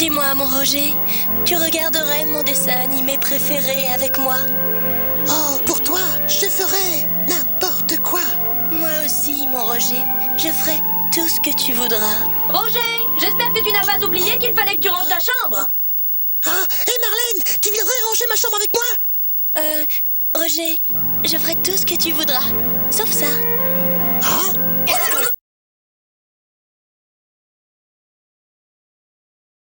Dis-moi, mon Roger, tu regarderais mon dessin animé préféré avec moi? Oh, pour toi, je ferai n'importe quoi. Moi aussi, mon Roger, je ferai tout ce que tu voudras. Roger, j'espère que tu n'as pas oublié qu'il fallait que tu ranges ta chambre. Ah, hé Marlène, tu viendrais ranger ma chambre avec moi? Roger, je ferai tout ce que tu voudras, sauf ça. Ah?